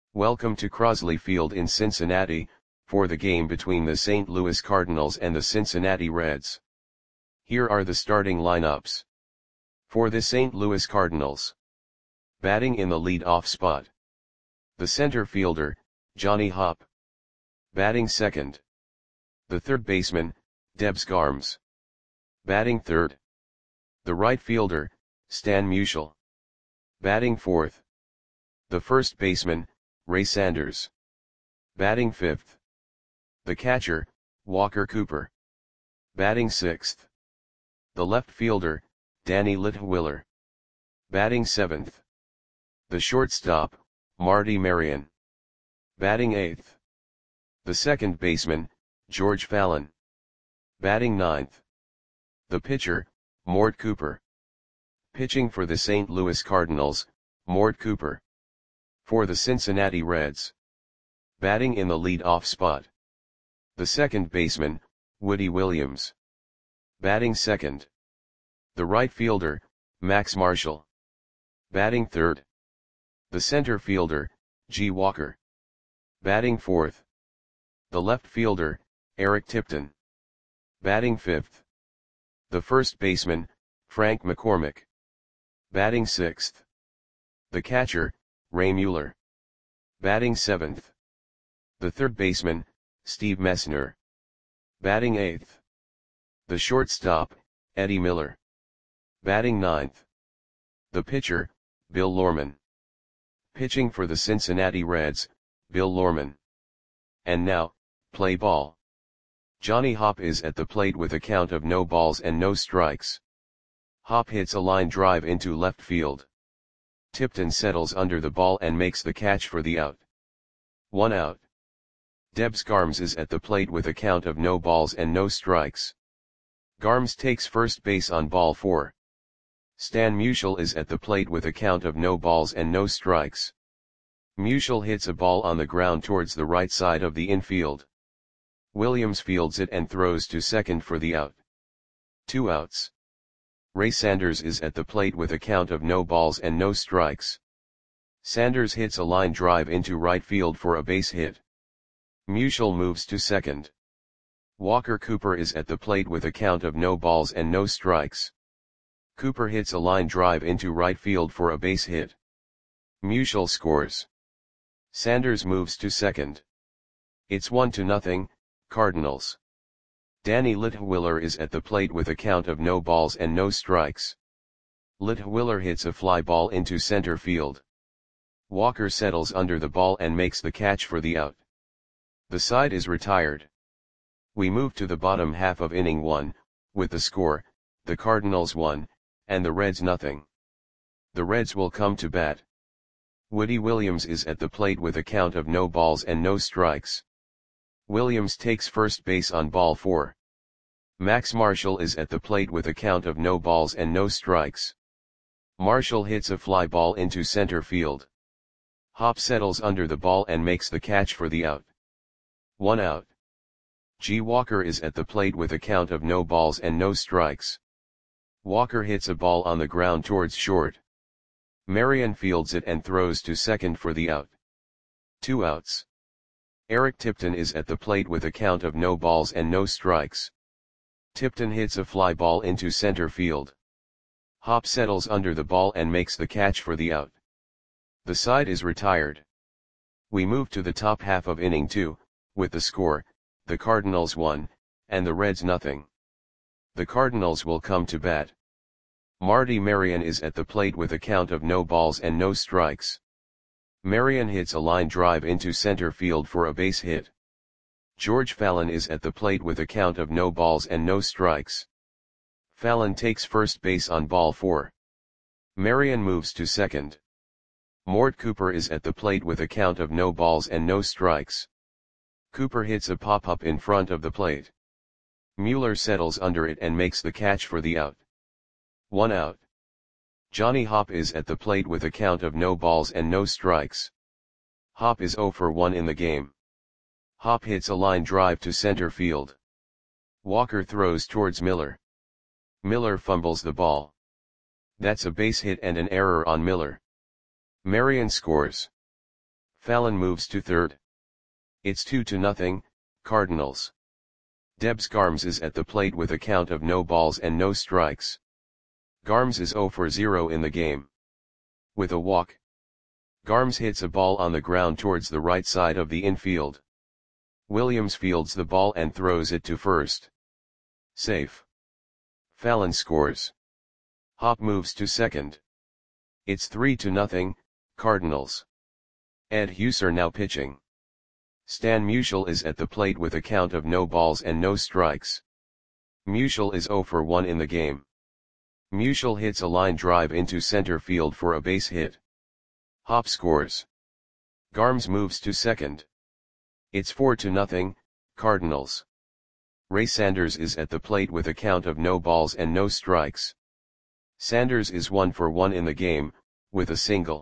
Welcome to Crosley Field in Cincinnati, for the game between the St. Louis Cardinals and the Cincinnati Reds. Here are the starting lineups. For the St. Louis Cardinals. Batting in the lead-off spot. The center fielder, Johnny Hopp. Batting second. The third baseman, Debs Garms. Batting third. The right fielder, Stan Musial. Batting fourth. The first baseman, Ray Sanders. Batting fifth. The catcher, Walker Cooper. Batting sixth. The left fielder, Danny Litwiler. Batting seventh. The shortstop, Marty Marion. Batting eighth. The second baseman, George Fallon. Batting ninth. The pitcher, Mort Cooper. Pitching for the St. Louis Cardinals, Mort Cooper. For the Cincinnati Reds. Batting in the lead-off spot. The second baseman, Woody Williams. Batting second. The right fielder, Max Marshall. Batting third. The center fielder, G. Walker. Batting fourth. The left fielder, Eric Tipton. Batting fifth. The first baseman, Frank McCormick. Batting sixth. The catcher, Ray Mueller. Batting seventh. The third baseman, Steve Messner. Batting eighth. The shortstop, Eddie Miller. Batting ninth. The pitcher, Bill Lorman. Pitching for the Cincinnati Reds, Bill Lorman. And now, play ball. Johnny Hopp is at the plate with a count of no balls and no strikes. Hopp hits a line drive into left field. Tipton settles under the ball and makes the catch for the out. 1 out. Debs Garms is at the plate with a count of no balls and no strikes. Garms takes first base on ball 4. Stan Musial is at the plate with a count of no balls and no strikes. Musial hits a ball on the ground towards the right side of the infield. Williams fields it and throws to second for the out. 2 outs. Ray Sanders is at the plate with a count of no balls and no strikes. Sanders hits a line drive into right field for a base hit. Musial moves to second. Walker Cooper is at the plate with a count of no balls and no strikes. Cooper hits a line drive into right field for a base hit. Musial scores. Sanders moves to second. It's 1-0, Cardinals. Danny Litwiler is at the plate with a count of no balls and no strikes. Litwiler hits a fly ball into center field. Walker settles under the ball and makes the catch for the out. The side is retired. We move to the bottom half of inning 1, with the score, the Cardinals 1, and the Reds 0. The Reds will come to bat. Woody Williams is at the plate with a count of no balls and no strikes. Williams takes first base on ball 4. Max Marshall is at the plate with a count of no balls and no strikes. Marshall hits a fly ball into center field. Hopp settles under the ball and makes the catch for the out. 1 out. G. Walker is at the plate with a count of no balls and no strikes. Walker hits a ball on the ground towards short. Marion fields it and throws to second for the out. 2 outs. Eric Tipton is at the plate with a count of no balls and no strikes. Tipton hits a fly ball into center field. Hopp settles under the ball and makes the catch for the out. The side is retired. We move to the top half of inning 2, with the score, the Cardinals 1, and the Reds 0. The Cardinals will come to bat. Marty Marion is at the plate with a count of no balls and no strikes. Marion hits a line drive into center field for a base hit. George Fallon is at the plate with a count of no balls and no strikes. Fallon takes first base on ball 4. Marion moves to second. Mort Cooper is at the plate with a count of no balls and no strikes. Cooper hits a pop-up in front of the plate. Mueller settles under it and makes the catch for the out. 1 out. Johnny Hopp is at the plate with a count of no balls and no strikes. Hopp is 0 for 1 in the game. Hopp hits a line drive to center field. Walker throws towards Miller. Miller fumbles the ball. That's a base hit and an error on Miller. Marion scores. Fallon moves to third. It's 2-0, Cardinals. Debs Garms is at the plate with a count of no balls and no strikes. Garms is 0 for 0 in the game. With a walk. Garms hits a ball on the ground towards the right side of the infield. Williams fields the ball and throws it to first. Safe. Fallon scores. Hop moves to second. It's 3-0, Cardinals. Ed Huser now pitching. Stan Musial is at the plate with a count of no balls and no strikes. Musial is 0 for 1 in the game. Musial hits a line drive into center field for a base hit. Hop scores. Garms moves to second. It's 4-0, Cardinals. Ray Sanders is at the plate with a count of no balls and no strikes. Sanders is 1 for 1 in the game, with a single.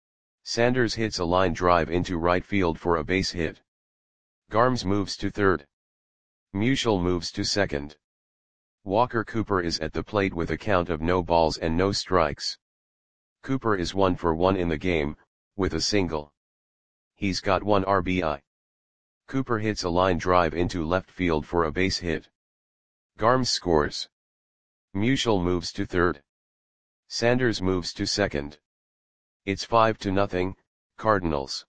Sanders hits a line drive into right field for a base hit. Garms moves to third. Musial moves to second. Walker Cooper is at the plate with a count of no balls and no strikes. Cooper is 1 for 1 in the game, with a single. He's got 1 RBI. Cooper hits a line drive into left field for a base hit. Garms scores. Musial moves to third. Sanders moves to second. It's 5-0, Cardinals.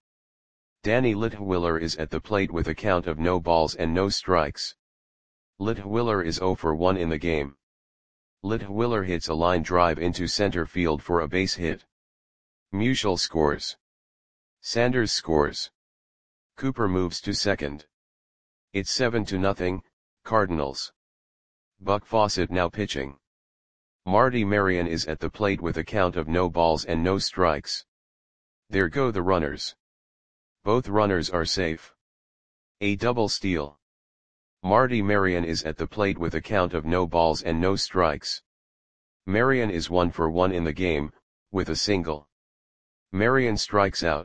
Danny Litwiller is at the plate with a count of no balls and no strikes. Litwiller is 0 for 1 in the game. Litwiller hits a line drive into center field for a base hit. Musial scores. Sanders scores. Cooper moves to second. It's 7-0, Cardinals. Buck Fawcett now pitching. Marty Marion is at the plate with a count of no balls and no strikes. There go the runners. Both runners are safe. A double steal. Marty Marion is at the plate with a count of no balls and no strikes. Marion is 1 for 1 in the game, with a single. Marion strikes out.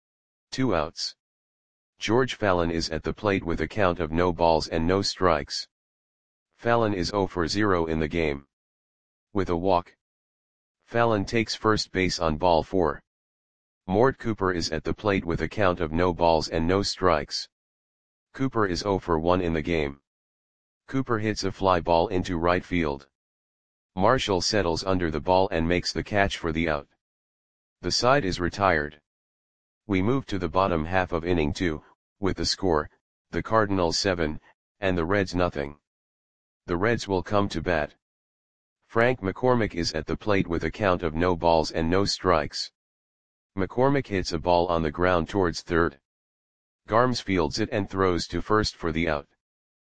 2 outs. George Fallon is at the plate with a count of no balls and no strikes. Fallon is 0 for 0 in the game. With a walk. Fallon takes first base on ball 4. Mort Cooper is at the plate with a count of no balls and no strikes. Cooper is 0 for 1 in the game. Cooper hits a fly ball into right field. Marshall settles under the ball and makes the catch for the out. The side is retired. We move to the bottom half of inning 2, with the score, the Cardinals 7, and the Reds nothing. The Reds will come to bat. Frank McCormick is at the plate with a count of no balls and no strikes. McCormick hits a ball on the ground towards third. Garms fields it and throws to first for the out.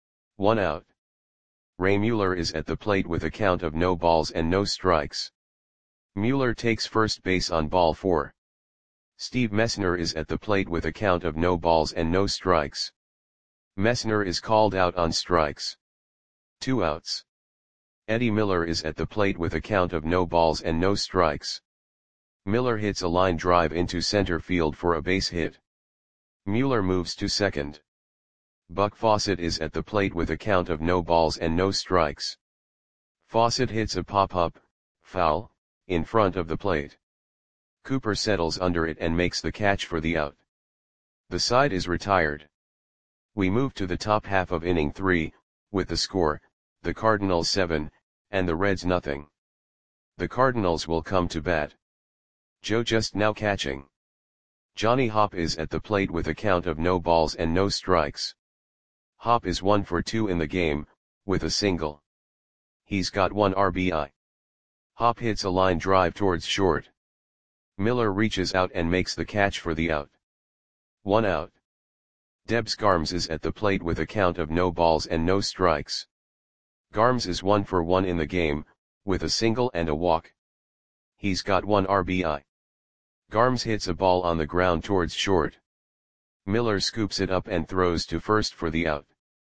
1 out. Ray Mueller is at the plate with a count of no balls and no strikes. Mueller takes first base on ball 4. Steve Messner is at the plate with a count of no balls and no strikes. Messner is called out on strikes. 2 outs. Eddie Miller is at the plate with a count of no balls and no strikes. Miller hits a line drive into center field for a base hit. Mueller moves to second. Buck Fawcett is at the plate with a count of no balls and no strikes. Fawcett hits a pop-up, foul, in front of the plate. Cooper settles under it and makes the catch for the out. The side is retired. We move to the top half of inning 3, with the score, the Cardinals 7, and the Reds nothing. The Cardinals will come to bat. Joe just now catching. Johnny Hop is at the plate with a count of no balls and no strikes. Hop is 1 for 2 in the game, with a single. He's got 1 RBI. Hop hits a line drive towards short. Miller reaches out and makes the catch for the out. 1 out. Debs Garms is at the plate with a count of no balls and no strikes. Garms is 1 for 1 in the game, with a single and a walk. He's got 1 RBI. Garms hits a ball on the ground towards short. Miller scoops it up and throws to first for the out.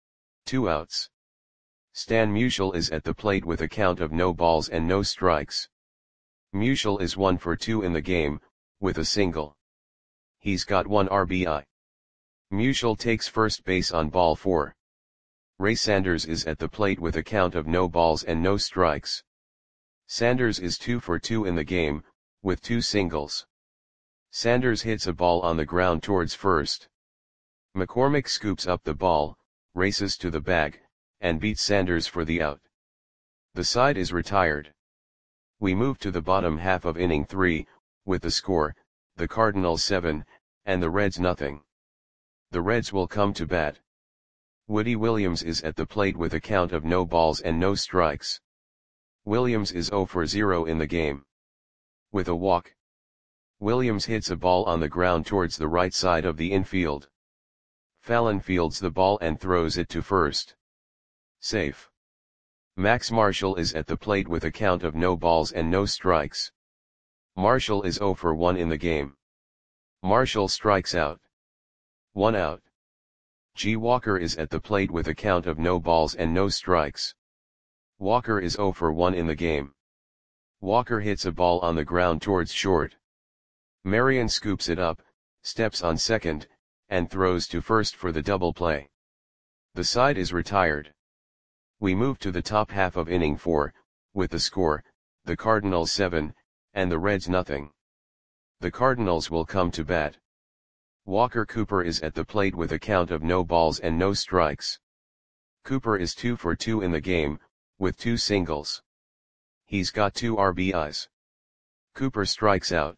2 outs. Stan Musial is at the plate with a count of no balls and no strikes. Musial is 1 for 2 in the game, with a single. He's got 1 RBI. Musial takes first base on ball 4. Ray Sanders is at the plate with a count of no balls and no strikes. Sanders is 2 for 2 in the game, with 2 singles. Sanders hits a ball on the ground towards first. McCormick scoops up the ball, races to the bag, and beats Sanders for the out. The side is retired. We move to the bottom half of inning 3, with the score, the Cardinals 7, and the Reds nothing. The Reds will come to bat. Woody Williams is at the plate with a count of no balls and no strikes. Williams is 0 for 0 in the game. With a walk, Williams hits a ball on the ground towards the right side of the infield. Fallon fields the ball and throws it to first. Safe. Max Marshall is at the plate with a count of no balls and no strikes. Marshall is 0 for 1 in the game. Marshall strikes out. 1 out. G. Walker is at the plate with a count of no balls and no strikes. Walker is 0 for 1 in the game. Walker hits a ball on the ground towards short. Marion scoops it up, steps on second, and throws to first for the double play. The side is retired. We move to the top half of inning 4, with the score, the Cardinals 7, and the Reds nothing. The Cardinals will come to bat. Walker Cooper is at the plate with a count of no balls and no strikes. Cooper is 2 for 2 in the game, with 2 singles. He's got 2 RBIs. Cooper strikes out.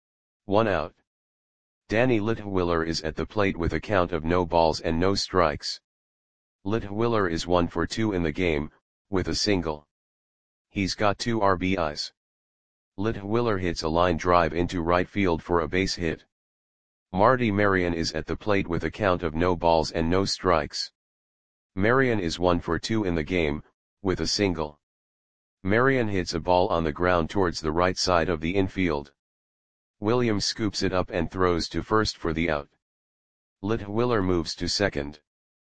1 out. Danny Litwiller is at the plate with a count of no balls and no strikes. Litwiller is 1 for 2 in the game, with a single. He's got 2 RBIs. Litwiller hits a line drive into right field for a base hit. Marty Marion is at the plate with a count of no balls and no strikes. Marion is 1 for 2 in the game, with a single. Marion hits a ball on the ground towards the right side of the infield. Williams scoops it up and throws to first for the out. Litwiller moves to second.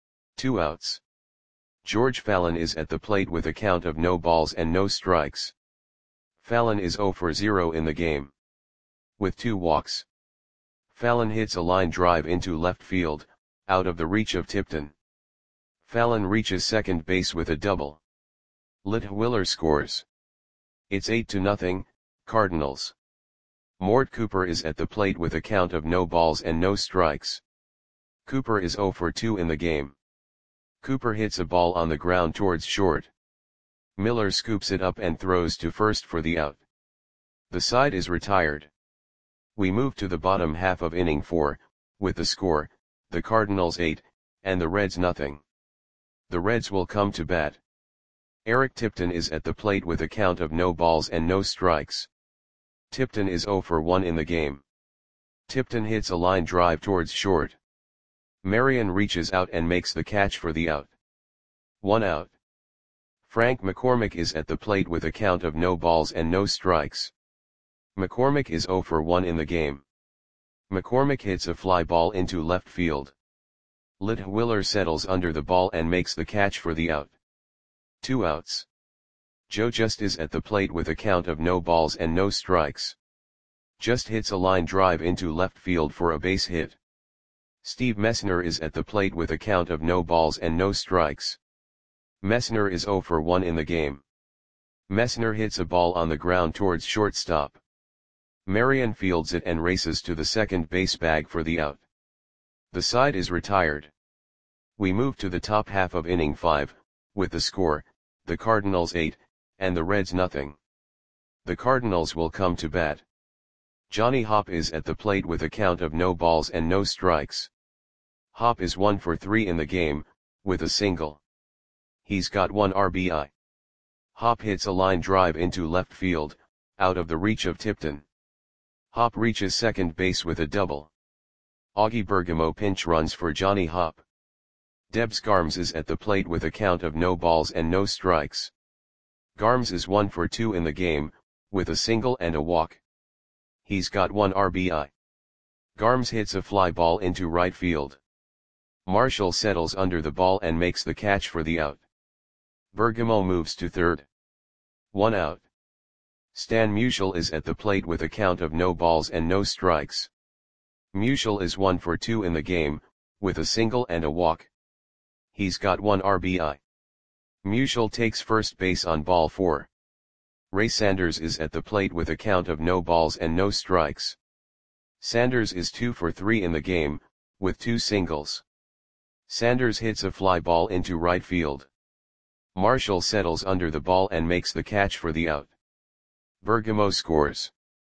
2 outs. George Fallon is at the plate with a count of no balls and no strikes. Fallon is 0 for 0 in the game. With 2 walks. Fallon hits a line drive into left field, out of the reach of Tipton. Fallon reaches second base with a double. Litwiller scores. It's 8-0, Cardinals. Mort Cooper is at the plate with a count of no balls and no strikes. Cooper is 0 for 2 in the game. Cooper hits a ball on the ground towards short. Miller scoops it up and throws to first for the out. The side is retired. We move to the bottom half of inning 4, with the score, the Cardinals 8, and the Reds nothing. The Reds will come to bat. Eric Tipton is at the plate with a count of no balls and no strikes. Tipton is 0 for 1 in the game. Tipton hits a line drive towards short. Marion reaches out and makes the catch for the out. 1 out. Frank McCormick is at the plate with a count of no balls and no strikes. McCormick is 0 for 1 in the game. McCormick hits a fly ball into left field. Litwiller settles under the ball and makes the catch for the out. 2 outs. Joe Just is at the plate with a count of no balls and no strikes. Just hits a line drive into left field for a base hit. Steve Messner is at the plate with a count of no balls and no strikes. Messner is 0 for 1 in the game. Messner hits a ball on the ground towards shortstop. Marion fields it and races to the second base bag for the out. The side is retired. We move to the top half of inning 5, with the score, the Cardinals 8, and the Reds nothing. The Cardinals will come to bat. Johnny Hopp is at the plate with a count of no balls and no strikes. Hopp is 1 for 3 in the game, with a single. He's got 1 RBI. Hopp hits a line drive into left field, out of the reach of Tipton. Hopp reaches second base with a double. Augie Bergamo pinch runs for Johnny Hopp. Debs Garms is at the plate with a count of no balls and no strikes. Garms is 1 for 2 in the game, with a single and a walk. He's got 1 RBI. Garms hits a fly ball into right field. Marshall settles under the ball and makes the catch for the out. Bergamo moves to third. 1 out. Stan Musial is at the plate with a count of no balls and no strikes. Musial is 1 for 2 in the game, with a single and a walk. He's got 1 RBI. Musial takes first base on ball 4. Ray Sanders is at the plate with a count of no balls and no strikes. Sanders is 2 for 3 in the game, with 2 singles. Sanders hits a fly ball into right field. Marshall settles under the ball and makes the catch for the out. Bergamo scores.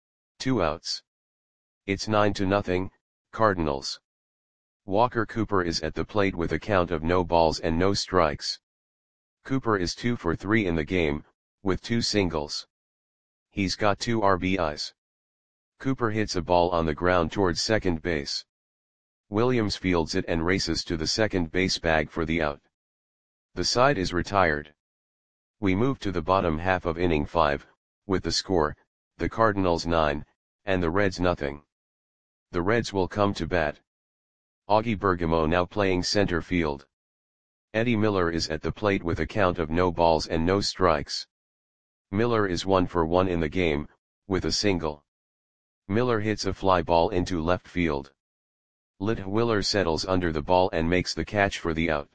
2 outs. It's 9-0, Cardinals. Walker Cooper is at the plate with a count of no balls and no strikes. Cooper is 2 for 3 in the game, with 2 singles. He's got 2 RBIs. Cooper hits a ball on the ground towards second base. Williams fields it and races to the second base bag for the out. The side is retired. We move to the bottom half of inning 5, with the score, the Cardinals 9, and the Reds nothing. The Reds will come to bat. Augie Bergamo now playing center field. Eddie Miller is at the plate with a count of no balls and no strikes. Miller is 1 for 1 in the game, with a single. Miller hits a fly ball into left field. Litwiller settles under the ball and makes the catch for the out.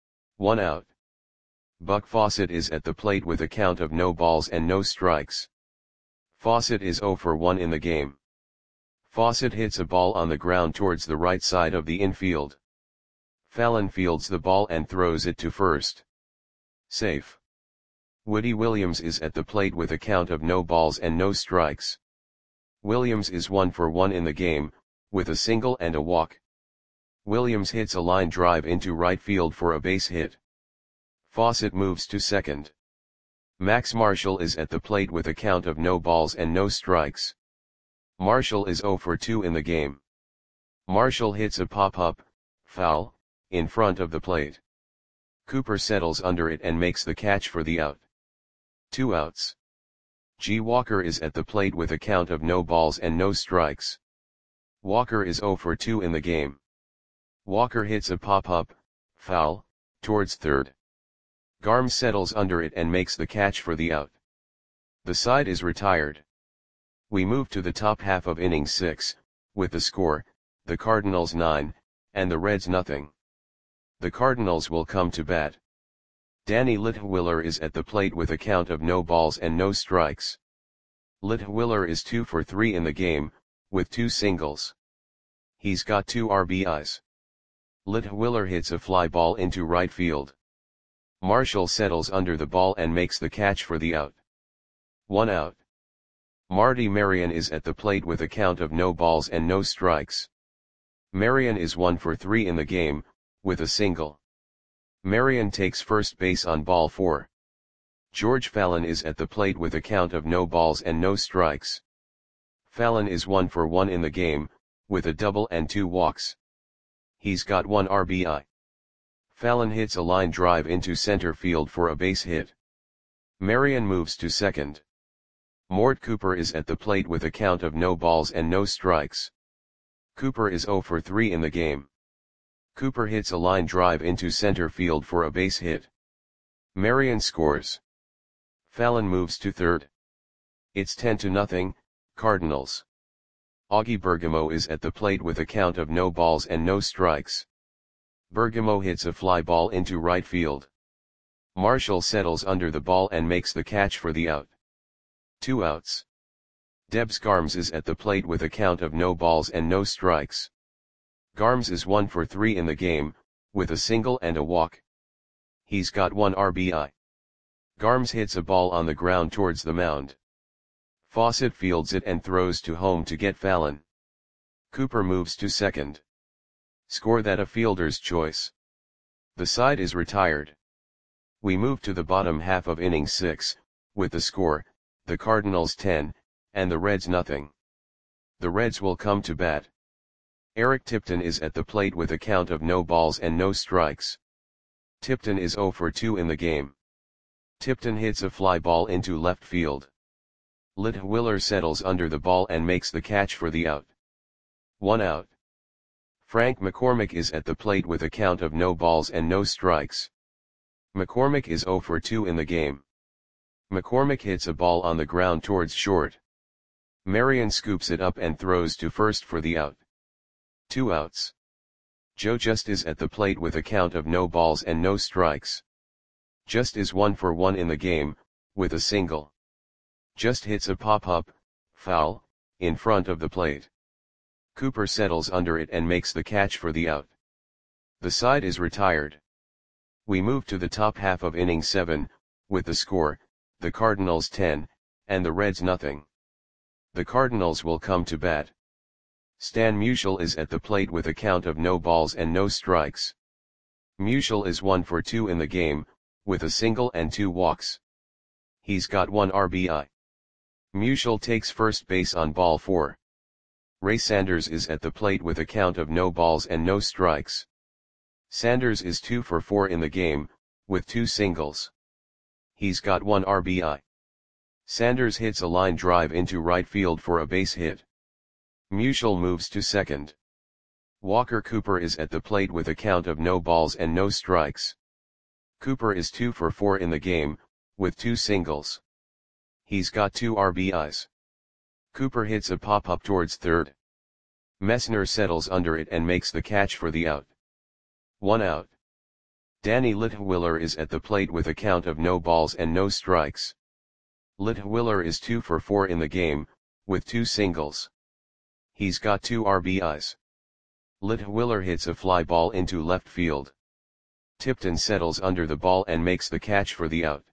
1 out. Buck Fawcett is at the plate with a count of no balls and no strikes. Fawcett is 0 for 1 in the game. Fawcett hits a ball on the ground towards the right side of the infield. Fallon fields the ball and throws it to first. Safe. Woody Williams is at the plate with a count of no balls and no strikes. Williams is 1 for 1 in the game, with a single and a walk. Williams hits a line drive into right field for a base hit. Fawcett moves to second. Max Marshall is at the plate with a count of no balls and no strikes. Marshall is 0 for 2 in the game. Marshall hits a pop-up, foul, in front of the plate. Cooper settles under it and makes the catch for the out. 2 outs. G. Walker is at the plate with a count of no balls and no strikes. Walker is 0 for 2 in the game. Walker hits a pop-up, foul, towards third. Garm settles under it and makes the catch for the out. The side is retired. We move to the top half of inning 6, with the score, the Cardinals 9, and the Reds nothing. The Cardinals will come to bat. Danny Litwiller is at the plate with a count of no balls and no strikes. Litwiller is 2 for 3 in the game, with 2 singles. He's got 2 RBIs. Litwiller hits a fly ball into right field. Marshall settles under the ball and makes the catch for the out. 1 out. Marty Marion is at the plate with a count of no balls and no strikes. Marion is 1 for 3 in the game, with a single. Marion takes first base on ball 4. George Fallon is at the plate with a count of no balls and no strikes. Fallon is 1 for 1 in the game, with a double and 2 walks. He's got 1 RBI. Fallon hits a line drive into center field for a base hit. Marion moves to second. Mort Cooper is at the plate with a count of no balls and no strikes. Cooper is 0 for 3 in the game. Cooper hits a line drive into center field for a base hit. Marion scores. Fallon moves to third. It's 10-0, Cardinals. Augie Bergamo is at the plate with a count of no balls and no strikes. Bergamo hits a fly ball into right field. Marshall settles under the ball and makes the catch for the out. 2 outs. Debs Garms is at the plate with a count of no balls and no strikes. Garms is 1 for 3 in the game, with a single and a walk. He's got 1 RBI. Garms hits a ball on the ground towards the mound. Fawcett fields it and throws to home to get Fallon. Cooper moves to second. Score that a fielder's choice. The side is retired. We move to the bottom half of inning 6, with the score, the Cardinals 10, and the Reds nothing. The Reds will come to bat. Eric Tipton is at the plate with a count of no balls and no strikes. Tipton is 0 for 2 in the game. Tipton hits a fly ball into left field. Litwiller settles under the ball and makes the catch for the out. 1 out. Frank McCormick is at the plate with a count of no balls and no strikes. McCormick is 0 for 2 in the game. McCormick hits a ball on the ground towards short. Marion scoops it up and throws to first for the out. 2 outs. Joe Just is at the plate with a count of no balls and no strikes. Just is 1 for 1 in the game, with a single. Just hits a pop-up, foul, in front of the plate. Cooper settles under it and makes the catch for the out. The side is retired. We move to the top half of inning 7, with the score, the Cardinals 10, and the Reds nothing. The Cardinals will come to bat. Stan Musial is at the plate with a count of no balls and no strikes. Musial is 1 for 2 in the game, with a single and 2 walks. He's got 1 RBI. Musial takes first base on ball 4. Ray Sanders is at the plate with a count of no balls and no strikes. Sanders is 2 for 4 in the game, with 2 singles. He's got 1 RBI. Sanders hits a line drive into right field for a base hit. Musial moves to second. Walker Cooper is at the plate with a count of no balls and no strikes. Cooper is 2 for 4 in the game, with 2 singles. He's got 2 RBIs. Cooper hits a pop-up towards third. Messner settles under it and makes the catch for the out. 1 out. Danny Litwiller is at the plate with a count of no balls and no strikes. Litwiller is 2 for 4 in the game, with 2 singles. He's got 2 RBIs. Litwiller hits a fly ball into left field. Tipton settles under the ball and makes the catch for the out.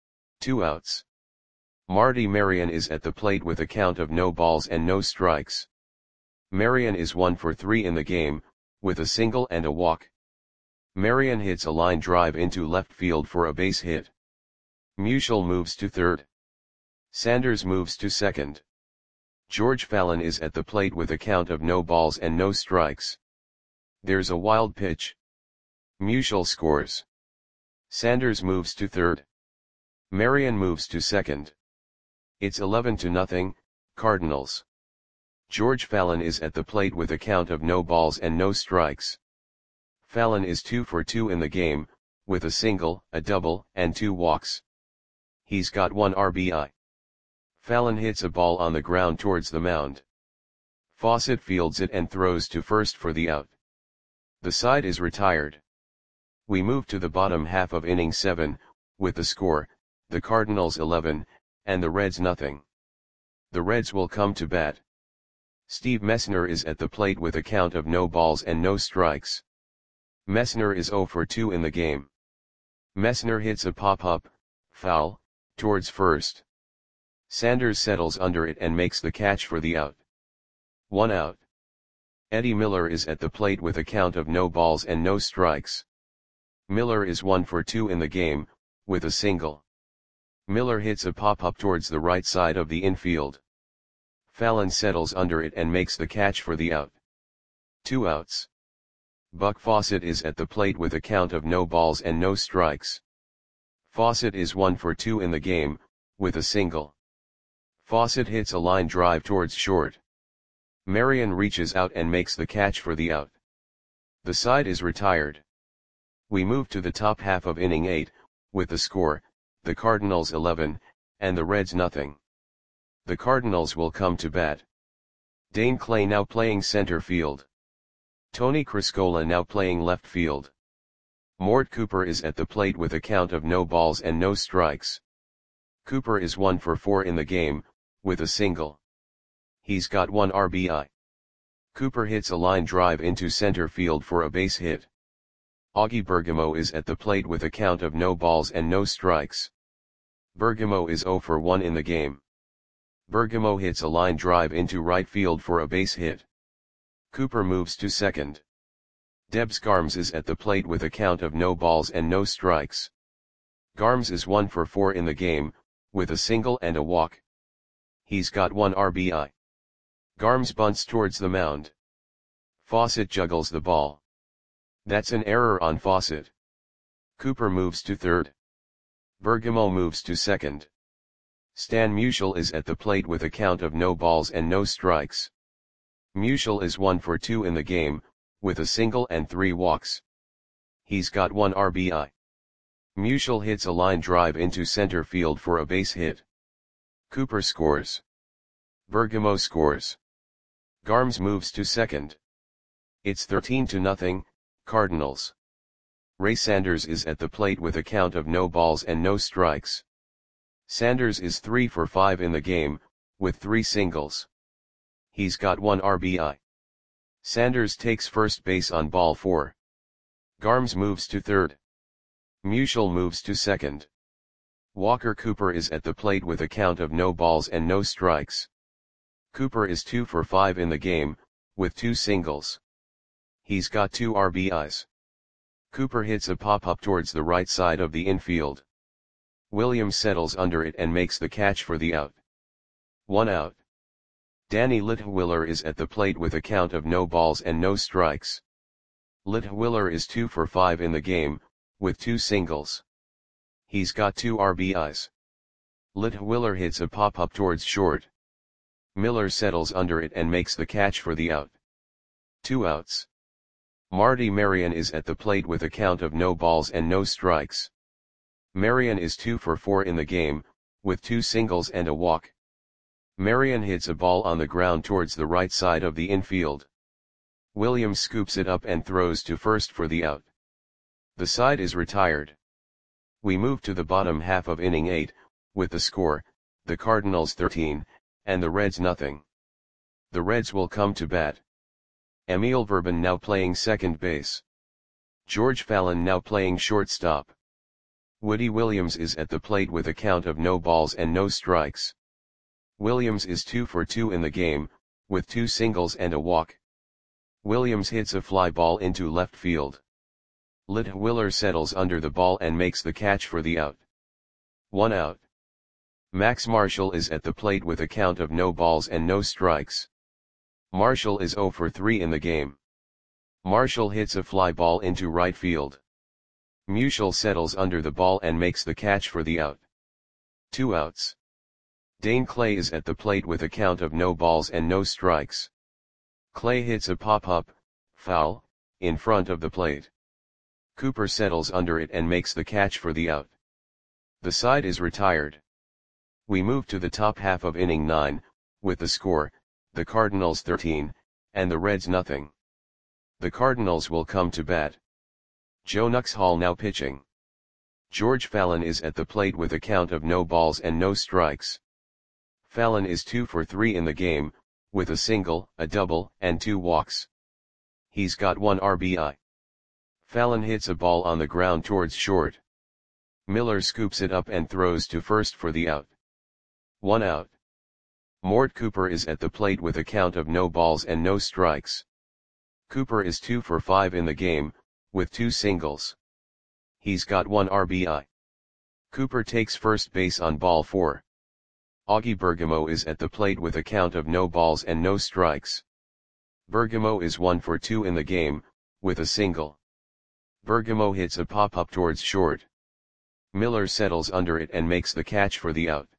2 outs. Marty Marion is at the plate with a count of no balls and no strikes. Marion is 1 for 3 in the game, with a single and a walk. Marion hits a line drive into left field for a base hit. Musial moves to third. Sanders moves to second. George Fallon is at the plate with a count of no balls and no strikes. There's a wild pitch. Musial scores. Sanders moves to third. Marion moves to second. It's 11-0, Cardinals. George Fallon is at the plate with a count of no balls and no strikes. Fallon is 2 for 2 in the game, with a single, a double, and 2 walks. He's got 1 RBI. Fallon hits a ball on the ground towards the mound. Fawcett fields it and throws to first for the out. The side is retired. We move to the bottom half of inning 7, with the score, the Cardinals 11, and the Reds nothing. The Reds will come to bat. Steve Messner is at the plate with a count of no balls and no strikes. Messner is 0 for 2 in the game. Messner hits a pop-up, foul, towards first. Sanders settles under it and makes the catch for the out. 1 out. Eddie Miller is at the plate with a count of no balls and no strikes. Miller is 1 for 2 in the game, with a single. Miller hits a pop-up towards the right side of the infield. Fallon settles under it and makes the catch for the out. 2 outs. Buck Fawcett is at the plate with a count of no balls and no strikes. Fawcett is 1 for 2 in the game, with a single. Fawcett hits a line drive towards short. Marion reaches out and makes the catch for the out. The side is retired. We move to the top half of inning 8, with the score, the Cardinals 11, and the Reds nothing. The Cardinals will come to bat. Dane Clay now playing center field. Tony Criscola now playing left field. Mort Cooper is at the plate with a count of no balls and no strikes. Cooper is 1 for 4 in the game, with a single. He's got 1 RBI. Cooper hits a line drive into center field for a base hit. Augie Bergamo is at the plate with a count of no balls and no strikes. Bergamo is 0 for 1 in the game. Bergamo hits a line drive into right field for a base hit. Cooper moves to second. Debs Garms is at the plate with a count of no balls and no strikes. Garms is 1 for 4 in the game, with a single and a walk. He's got 1 RBI. Garms bunts towards the mound. Fawcett juggles the ball. That's an error on Fawcett. Cooper moves to third. Bergamo moves to second. Stan Musial is at the plate with a count of no balls and no strikes. Musial is 1 for 2 in the game, with a single and 3 walks. He's got 1 RBI. Musial hits a line drive into center field for a base hit. Cooper scores. Bergamo scores. Garms moves to second. It's 13-0, Cardinals. Ray Sanders is at the plate with a count of no balls and no strikes. Sanders is 3 for 5 in the game, with 3 singles. He's got 1 RBI. Sanders takes first base on ball 4. Garms moves to third. Musial moves to second. Walker Cooper is at the plate with a count of no balls and no strikes. Cooper is 2 for 5 in the game, with 2 singles. He's got 2 RBIs. Cooper hits a pop-up towards the right side of the infield. Williams settles under it and makes the catch for the out. 1 out. Danny Litwiller is at the plate with a count of no balls and no strikes. Litwiller is 2 for 5 in the game, with 2 singles. He's got 2 RBIs. Litwiller hits a pop-up towards short. Miller settles under it and makes the catch for the out. 2 outs. Marty Marion is at the plate with a count of no balls and no strikes. Marion is 2 for 4 in the game, with 2 singles and a walk. Marion hits a ball on the ground towards the right side of the infield. Williams scoops it up and throws to first for the out. The side is retired. We move to the bottom half of inning 8, with the score, the Cardinals 13, and the Reds nothing. The Reds will come to bat. Emil Verban now playing second base. George Fallon now playing shortstop. Woody Williams is at the plate with a count of no balls and no strikes. Williams is 2 for 2 in the game, with 2 singles and a walk. Williams hits a fly ball into left field. Litwiller settles under the ball and makes the catch for the out. 1 out. Max Marshall is at the plate with a count of no balls and no strikes. Marshall is 0 for 3 in the game. Marshall hits a fly ball into right field. Musial settles under the ball and makes the catch for the out. 2 outs. Dane Clay is at the plate with a count of no balls and no strikes. Clay hits a pop-up, foul, in front of the plate. Cooper settles under it and makes the catch for the out. The side is retired. We move to the top half of inning 9, with the score, the Cardinals 13, and the Reds nothing. The Cardinals will come to bat. Joe Nuxhall now pitching. George Fallon is at the plate with a count of no balls and no strikes. Fallon is 2 for 3 in the game, with a single, a double, and 2 walks. He's got 1 RBI. Fallon hits a ball on the ground towards short. Miller scoops it up and throws to first for the out. 1 out. Mort Cooper is at the plate with a count of no balls and no strikes. Cooper is 2 for 5 in the game, with 2 singles. He's got 1 RBI. Cooper takes first base on ball 4. Augie Bergamo is at the plate with a count of no balls and no strikes. Bergamo is 1 for 2 in the game, with a single. Bergamo hits a pop-up towards short. Miller settles under it and makes the catch for the out.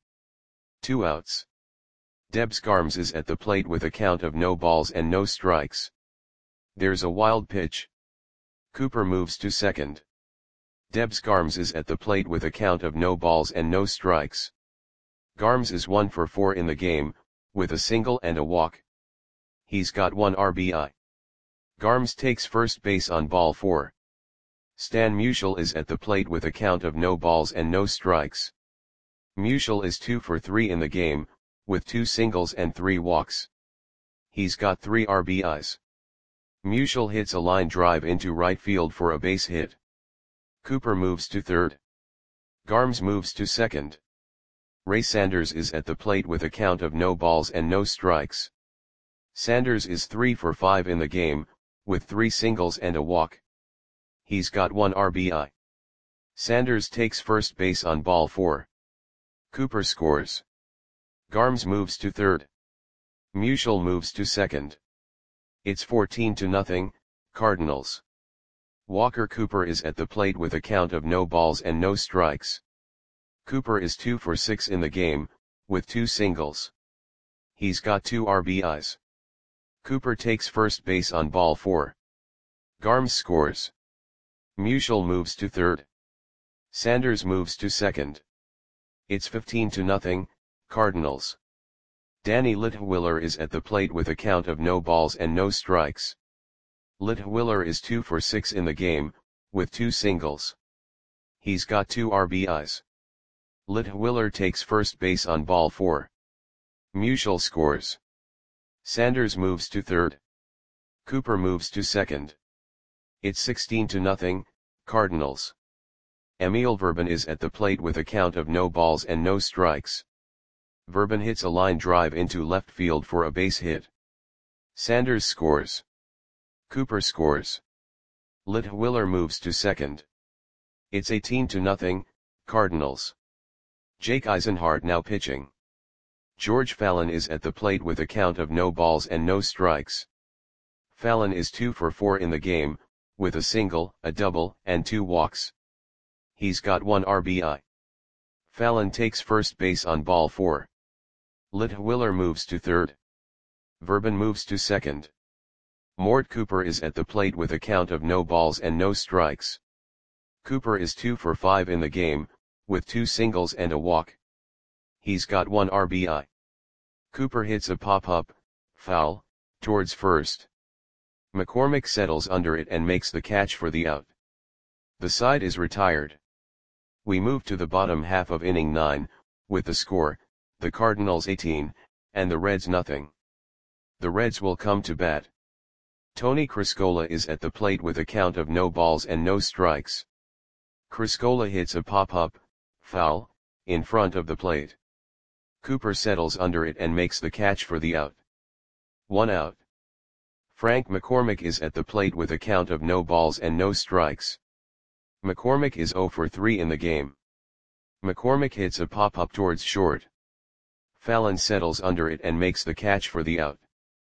2 outs. Debs Garms is at the plate with a count of no balls and no strikes. There's a wild pitch. Cooper moves to second. Debs Garms is at the plate with a count of no balls and no strikes. Garms is 1 for 4 in the game, with a single and a walk. He's got 1 RBI. Garms takes first base on ball 4. Stan Musial is at the plate with a count of no balls and no strikes. Musial is 2 for 3 in the game, with 2 singles and 3 walks. He's got 3 RBIs. Musial hits a line drive into right field for a base hit. Cooper moves to third. Garms moves to second. Ray Sanders is at the plate with a count of no balls and no strikes. Sanders is 3 for 5 in the game, with 3 singles and a walk. He's got 1 RBI. Sanders takes first base on ball 4. Cooper scores. Garms moves to third. Musial moves to second. It's 14-0, Cardinals. Walker Cooper is at the plate with a count of no balls and no strikes. Cooper is 2 for 6 in the game, with 2 singles. He's got 2 RBIs. Cooper takes first base on ball 4. Garms scores. Musial moves to third. Sanders moves to second. It's 15-0, Cardinals. Danny Litwiller is at the plate with a count of no balls and no strikes. Litwiller is 2 for 6 in the game, with 2 singles. He's got 2 RBIs. Litwiller takes first base on ball 4. Musial scores. Sanders moves to third. Cooper moves to second. It's 16-0, Cardinals. Emil Verban is at the plate with a count of no balls and no strikes. Verban hits a line drive into left field for a base hit. Sanders scores. Cooper scores. Litwiller moves to second. It's 18-0, Cardinals. Jake Eisenhart now pitching. George Fallon is at the plate with a count of no balls and no strikes. Fallon is 2 for 4 in the game, with a single, a double, and 2 walks. He's got 1 RBI. Fallon takes first base on ball 4. Litwiller moves to third. Verban moves to second. Mort Cooper is at the plate with a count of no balls and no strikes. Cooper is 2 for 5 in the game, with 2 singles and a walk. He's got 1 RBI. Cooper hits a pop-up, foul, towards first. McCormick settles under it and makes the catch for the out. The side is retired. We move to the bottom half of inning 9, with the score, the Cardinals 18, and the Reds nothing. The Reds will come to bat. Tony Criscola is at the plate with a count of no balls and no strikes. Criscola hits a pop-up, foul, in front of the plate. Cooper settles under it and makes the catch for the out. 1 out. Frank McCormick is at the plate with a count of no balls and no strikes. McCormick is 0 for 3 in the game. McCormick hits a pop-up towards short. Fallon settles under it and makes the catch for the out.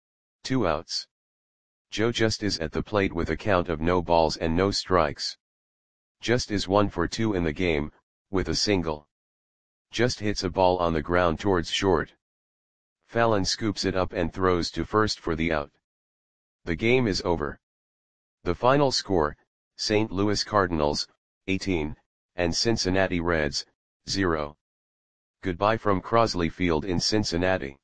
2 outs. Joe Just is at the plate with a count of no balls and no strikes. Just is 1 for 2 in the game, with a single. Just hits a ball on the ground towards short. Fallon scoops it up and throws to first for the out. The game is over. The final score, St. Louis Cardinals, 18, and Cincinnati Reds, 0. Goodbye from Crosley Field in Cincinnati.